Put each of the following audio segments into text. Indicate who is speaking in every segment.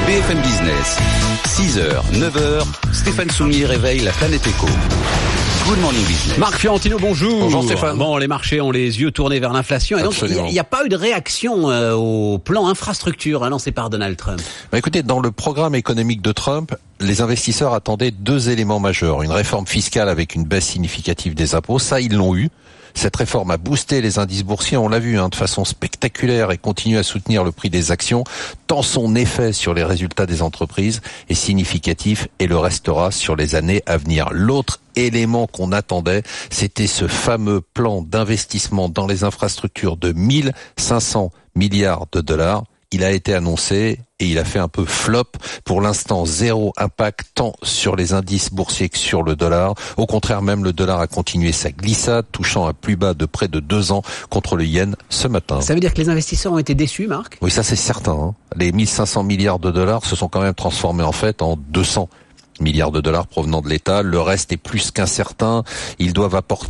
Speaker 1: BFM Business, 6h, 9h, Stéphane Soumier réveille la planète éco. Good morning business.
Speaker 2: Marc Fiorentino, bonjour.
Speaker 1: Bonjour Stéphane.
Speaker 2: Bon, les marchés ont les yeux tournés vers l'inflation et donc il n'y a pas eu de réaction au plan infrastructure annoncé par Donald Trump.
Speaker 3: Écoutez, dans le programme économique de Trump, les investisseurs attendaient deux éléments majeurs. Une réforme fiscale avec une baisse significative des impôts, ça ils l'ont eu. Cette réforme a boosté les indices boursiers, on l'a vu de façon spectaculaire et continue à soutenir le prix des actions, tant son effet sur les résultats des entreprises est significatif et le restera sur les années à venir. L'autre élément qu'on attendait, c'était ce fameux plan d'investissement dans les infrastructures de 1500 milliards de dollars. Il a été annoncé et il a fait un peu flop. Pour l'instant, zéro impact tant sur les indices boursiers que sur le dollar. Au contraire, même le dollar a continué sa glissade, touchant un plus bas de près de 2 ans contre le yen ce matin.
Speaker 2: Ça veut dire que les investisseurs ont été déçus, Marc ?
Speaker 3: Oui, ça c'est certain. Les 1500 milliards de dollars se sont quand même transformés en fait en 200 milliards de dollars provenant de l'État. Le reste est plus qu'incertain. Il doit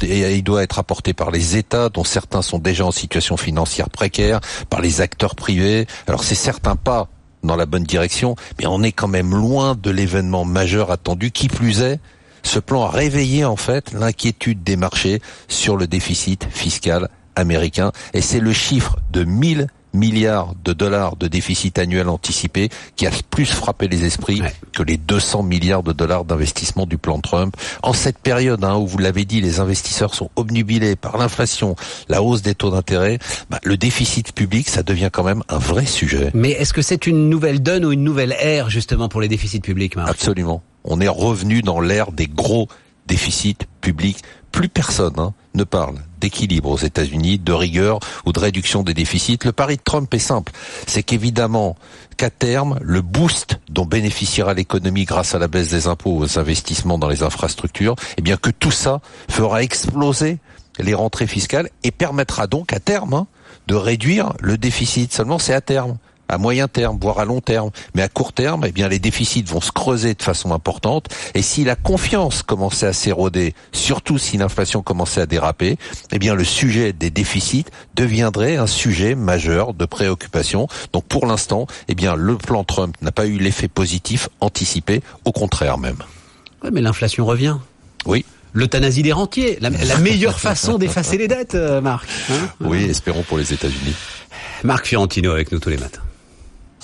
Speaker 3: être apporté par les États, dont certains sont déjà en situation financière précaire, par les acteurs privés. Alors c'est certain pas dans la bonne direction, mais on est quand même loin de l'événement majeur attendu. Qui plus est, ce plan a réveillé en fait l'inquiétude des marchés sur le déficit fiscal américain. Et c'est le chiffre de 1000 milliards de dollars de déficit annuel anticipé qui a plus frappé les esprits que les 200 milliards de dollars d'investissement du plan Trump. En cette période où, vous l'avez dit, les investisseurs sont obnubilés par l'inflation, la hausse des taux d'intérêt, le déficit public, ça devient quand même un vrai sujet.
Speaker 2: Mais est-ce que c'est une nouvelle donne ou une nouvelle ère justement pour les déficits publics, Marc ?
Speaker 3: Absolument. On est revenu dans l'ère des gros déficits publics. Plus personne ne parle d'équilibre aux États-Unis, de rigueur ou de réduction des déficits. Le pari de Trump est simple, c'est qu'évidemment, qu'à terme, le boost dont bénéficiera l'économie grâce à la baisse des impôts aux investissements dans les infrastructures, que tout ça fera exploser les rentrées fiscales et permettra donc à terme de réduire le déficit. Seulement, c'est à terme. À moyen terme, voire à long terme. Mais à court terme, les déficits vont se creuser de façon importante. Et si la confiance commençait à s'éroder, surtout si l'inflation commençait à déraper, le sujet des déficits deviendrait un sujet majeur de préoccupation. Donc pour l'instant, le plan Trump n'a pas eu l'effet positif anticipé, au contraire même.
Speaker 2: Ouais, mais l'inflation revient.
Speaker 3: Oui.
Speaker 2: L'euthanasie des rentiers, la meilleure façon d'effacer les dettes, Marc.
Speaker 3: Oui, espérons pour les États-Unis.
Speaker 2: Marc Fiorentino avec nous tous les matins.